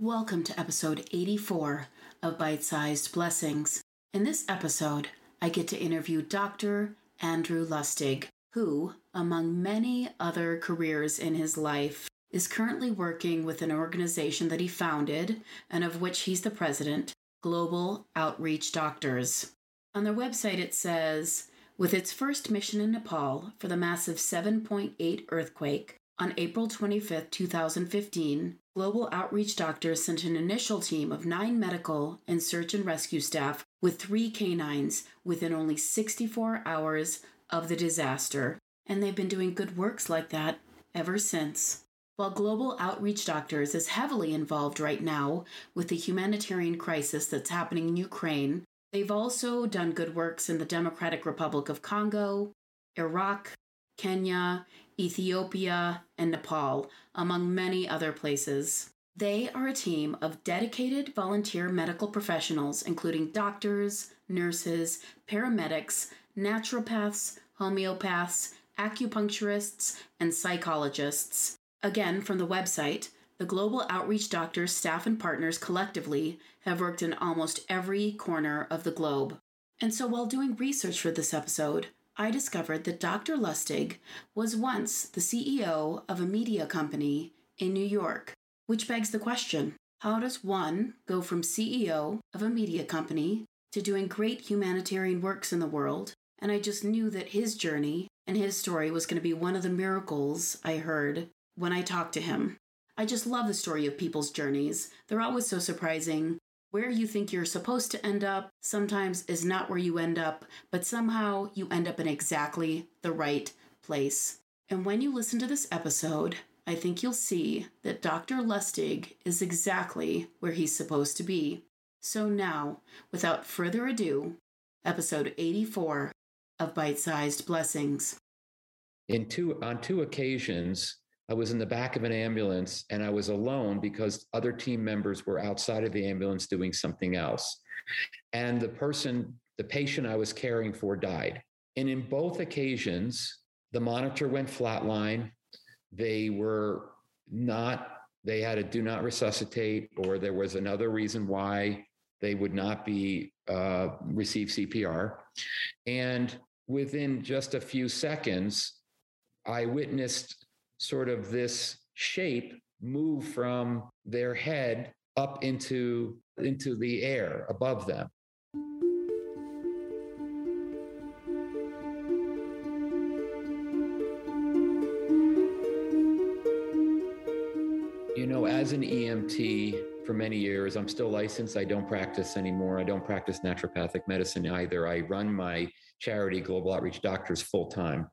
Welcome to episode 84 of Bite-Sized Blessings. In this episode, I get to interview Dr. Andrew Lustig, who, among many other careers in his life, is currently working with an organization that he founded, and of which he's the president, Global Outreach Doctors. On their website it says, with its first mission in Nepal for the massive 7.8 earthquake, on April 25, 2015, Global Outreach Doctors sent an initial team of 9 medical and search and rescue staff with 3 canines within only 64 hours of the disaster. And they've been doing good works like that ever since. While Global Outreach Doctors is heavily involved right now with the humanitarian crisis that's happening in Ukraine, they've also done good works in the Democratic Republic of Congo, Iraq, Kenya, Ethiopia, and Nepal, among many other places. They are a team of dedicated volunteer medical professionals, including doctors, nurses, paramedics, naturopaths, homeopaths, acupuncturists, and psychologists. Again, from the website, the Global Outreach Doctors staff and partners collectively have worked in almost every corner of the globe. And so while doing research for this episode, I discovered that Dr. Lustig was once the CEO of a media company in New York, which begs the question, how does one go from CEO of a media company to doing great humanitarian works in the world? And I just knew that his journey and his story was going to be one of the miracles I heard when I talked to him. I just love the story of people's journeys. They're always so surprising. Where you think you're supposed to end up sometimes is not where you end up, but somehow you end up in exactly the right place. And when you listen to this episode, I think you'll see that Dr. Lustig is exactly where he's supposed to be. So now, without further ado, episode 84 of Bite-Sized Blessings. On two occasions, I was in the back of an ambulance and I was alone because other team members were outside of the ambulance doing something else. And the patient I was caring for died. And in both occasions, the monitor went flatline. They had a do not resuscitate, or there was another reason why they would not receive CPR. And within just a few seconds, I witnessed sort of this shape move from their head up into the air above them. You know, as an EMT for many years, I'm still licensed. I don't practice anymore. I don't practice naturopathic medicine either. I run my charity, Global Outreach Doctors, full time.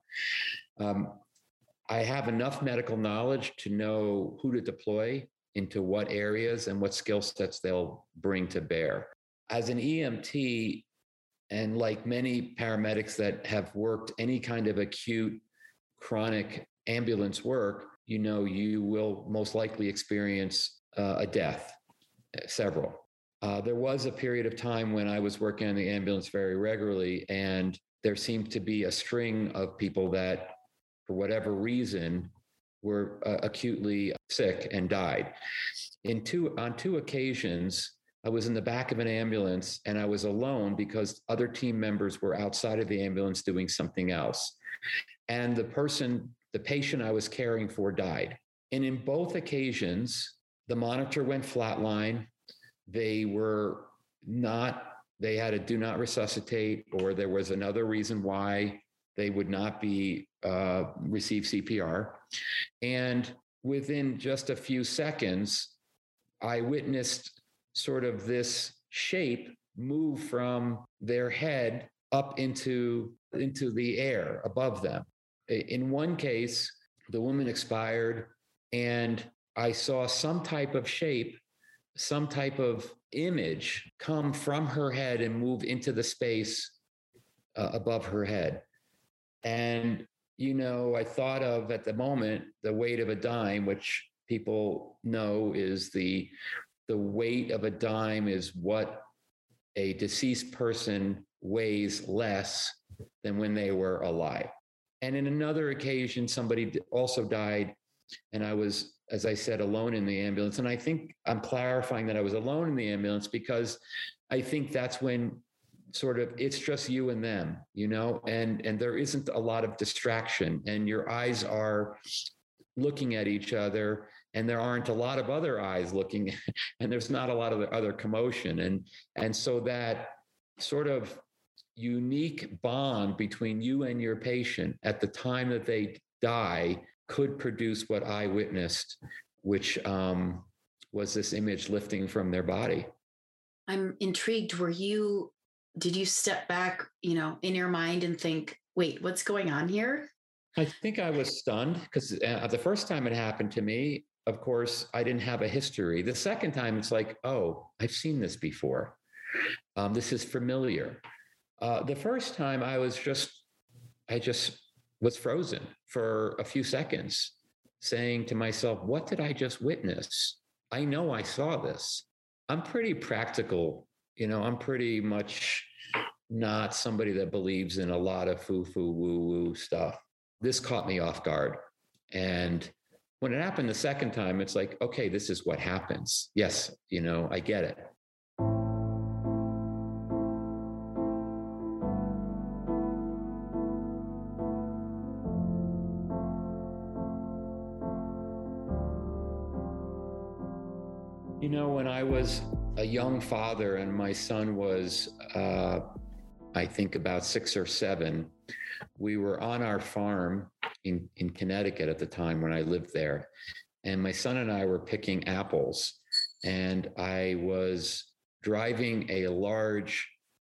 I have enough medical knowledge to know who to deploy into what areas and what skill sets they'll bring to bear. As an EMT, and like many paramedics that have worked any kind of acute, chronic ambulance work, you know, you will most likely experience a death, several. There was a period of time when I was working on the ambulance very regularly, and there seemed to be a string of people that, for whatever reason, were acutely sick and died. On two occasions, I was in the back of an ambulance and I was alone because other team members were outside of the ambulance doing something else. And the patient I was caring for died. And in both occasions, the monitor went flatline. They had a do not resuscitate, or there was another reason why they would not receive CPR. And within just a few seconds, I witnessed sort of this shape move from their head up into the air above them. In one case, the woman expired, and I saw some type of shape, some type of image come from her head and move into the space above her head. And, you know, I thought of, at the moment, the weight of a dime, which people know is the weight of a dime is what a deceased person weighs less than when they were alive. And in another occasion, somebody also died And I was, as I said, alone in the ambulance. And I think I'm clarifying that I was alone in the ambulance because I think that's when sort of it's just you and them, and there isn't a lot of distraction, and your eyes are looking at each other, and there aren't a lot of other eyes looking, and there's not a lot of other commotion. And so that sort of unique bond between you and your patient at the time that they die could produce what I witnessed, which was this image lifting from their body. I'm intrigued. Did you step back, in your mind and think, wait, what's going on here? I think I was stunned because the first time it happened to me, of course, I didn't have a history. The second time, it's like, oh, I've seen this before. This is familiar. The first time I just was frozen for a few seconds, saying to myself, what did I just witness? I know I saw this. I'm pretty practical. I'm pretty much not somebody that believes in a lot of foo-foo, woo-woo stuff. This caught me off guard. And when it happened the second time, it's like, okay, this is what happens. Yes, I get it. When I was a young father and my son was, I think about 6 or 7, we were on our farm in Connecticut at the time when I lived there. And my son and I were picking apples. And I was driving a large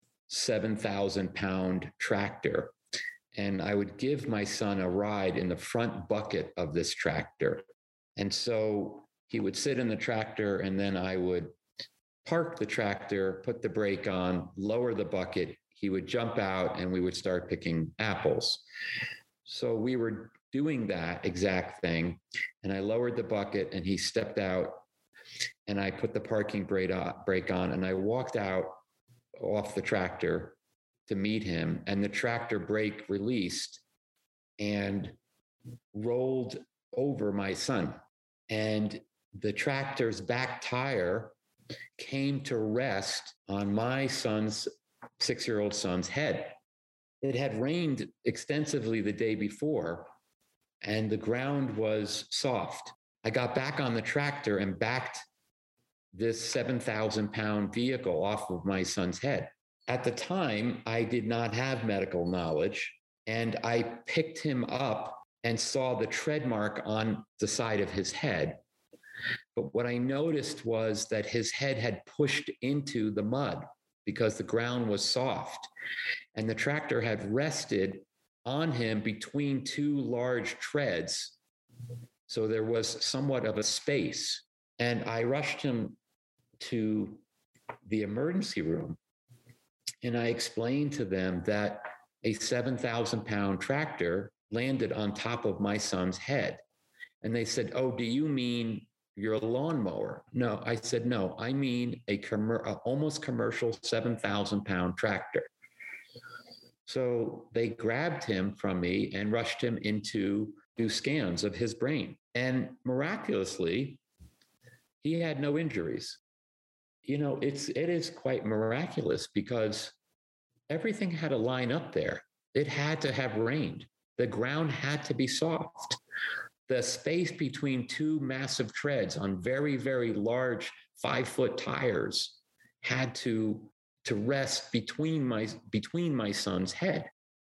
7,000-pound tractor. And I would give my son a ride in the front bucket of this tractor. And so he would sit in the tractor, and then I would park the tractor, put the brake on, lower the bucket. He would jump out, and we would start picking apples. So we were doing that exact thing. And I lowered the bucket, and he stepped out, and I put the parking brake on, and I walked out off the tractor to meet him. And the tractor brake released and rolled over my son. And the tractor's back tire came to rest on my 6-year-old son's head. It had rained extensively the day before, and the ground was soft. I got back on the tractor and backed this 7,000-pound vehicle off of my son's head. At the time, I did not have medical knowledge, and I picked him up and saw the tread mark on the side of his head. But what I noticed was that his head had pushed into the mud because the ground was soft, and the tractor had rested on him between 2 large treads. So there was somewhat of a space. And I rushed him to the emergency room, and I explained to them that a 7,000-pound tractor landed on top of my son's head. And they said, oh, do you mean your lawnmower? No, I said, no, I mean a almost commercial 7,000-pound tractor. So they grabbed him from me and rushed him into do scans of his brain. And miraculously, he had no injuries. It is quite miraculous because everything had to line up there. It had to have rained. The ground had to be soft. The space between 2 massive treads on very, very large 5-foot tires had to rest between my son's head.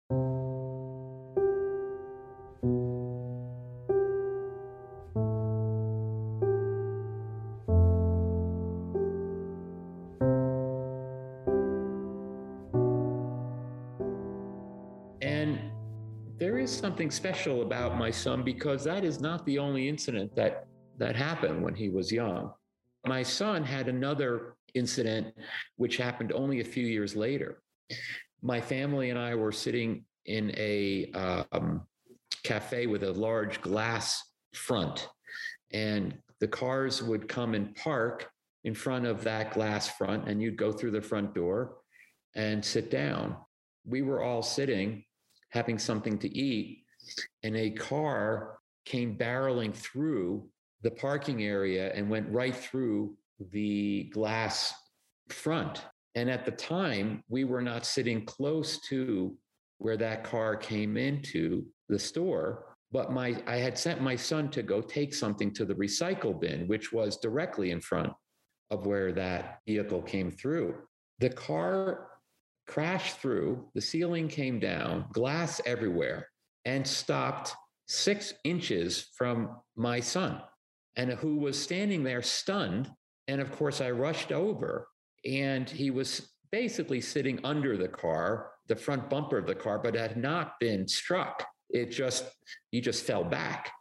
And there is something special about my son because that is not the only incident that happened when he was young. My son had another incident which happened only a few years later. My family and I were sitting in a cafe with a large glass front, and the cars would come and park in front of that glass front, and you'd go through the front door and sit down. We were all sitting, having something to eat, and a car came barreling through the parking area and went right through the glass front. And at the time, we were not sitting close to where that car came into the store, but I had sent my son to go take something to the recycle bin, which was directly in front of where that vehicle came through. The car crashed through, the ceiling came down, glass everywhere, and stopped 6 inches from my son, and who was standing there stunned. And of course, I rushed over, and he was basically sitting under the car, the front bumper of the car, but had not been struck. He just fell back.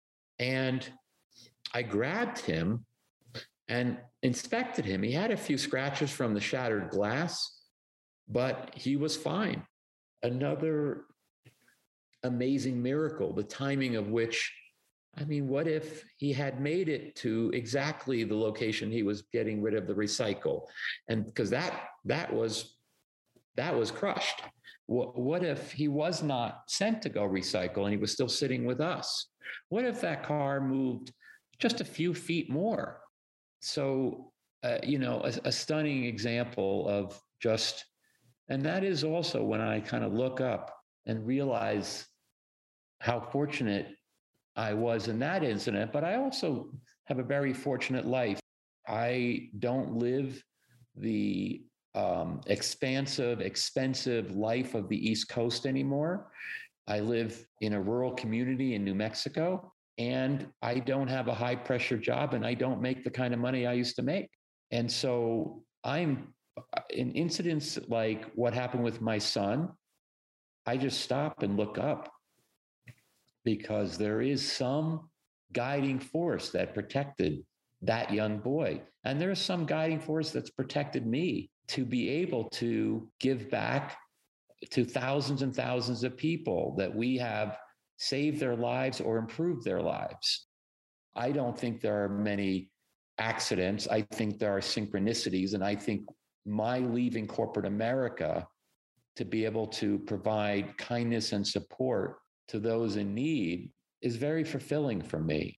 And I grabbed him and inspected him. He had a few scratches from the shattered glass, but he was fine. Another amazing miracle, the timing of which, I mean, what if he had made it to exactly the location he was getting rid of the recycle? And because that was crushed. What if he was not sent to go recycle and he was still sitting with us? What if that car moved just a few feet more? So, a stunning example of just, and that is also when I kind of look up and realize how fortunate I was in that incident, but I also have a very fortunate life. I don't live the expansive, expensive life of the East Coast anymore. I live in a rural community in New Mexico, and I don't have a high pressure job, and I don't make the kind of money I used to make. And so I'm in incidents like what happened with my son, I just stop and look up, because there is some guiding force that protected that young boy. And there's some guiding force that's protected me to be able to give back to thousands and thousands of people that we have saved their lives or improved their lives. I don't think there are many accidents. I think there are synchronicities. And I think my leaving corporate America to be able to provide kindness and support to those in need is very fulfilling for me.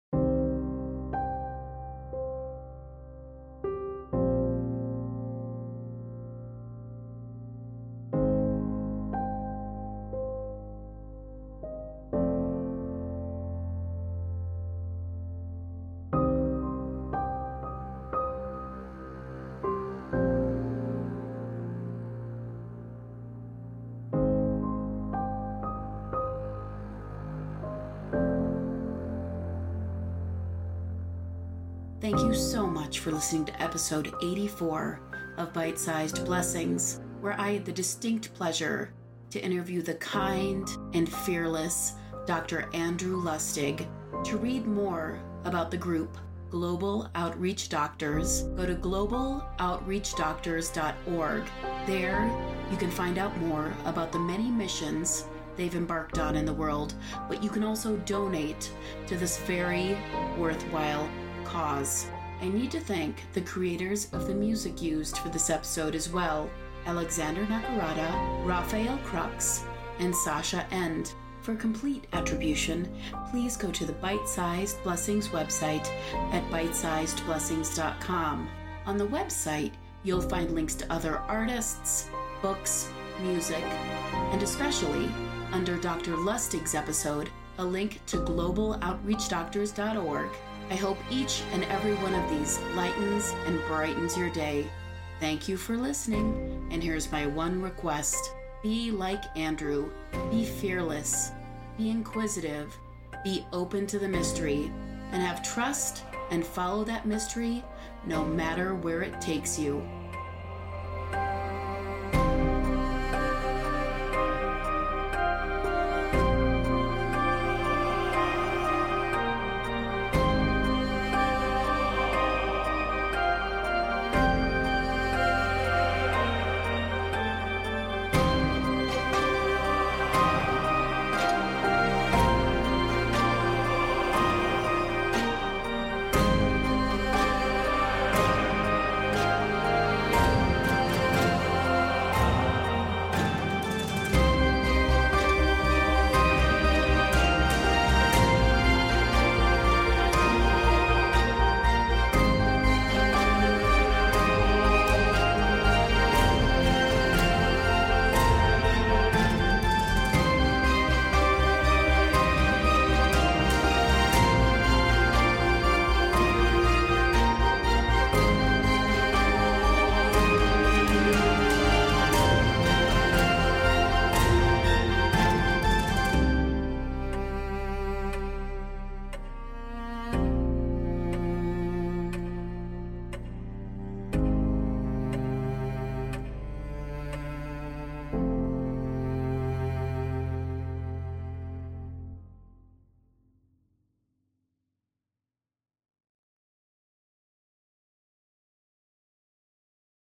Thank you so much for listening to episode 84 of Bite-Sized Blessings, where I had the distinct pleasure to interview the kind and fearless Dr. Andrew Lustig. To read more about the group Global Outreach Doctors, go to globaloutreachdoctors.org. There, you can find out more about the many missions they've embarked on in the world, but you can also donate to this very worthwhile cause. I need to thank the creators of the music used for this episode as well, Alexander Nakarada, Raphael Crux, and Sasha End. For complete attribution, please go to the Bite-Sized Blessings website at bitesizedblessings.com. On the website, you'll find links to other artists, books, music, and especially, under Dr. Lustig's episode, a link to globaloutreachdoctors.org. I hope each and every one of these lightens and brightens your day. Thank you for listening, and here's my one request. Be like Andrew. Be fearless. Be inquisitive. Be open to the mystery, and have trust and follow that mystery no matter where it takes you.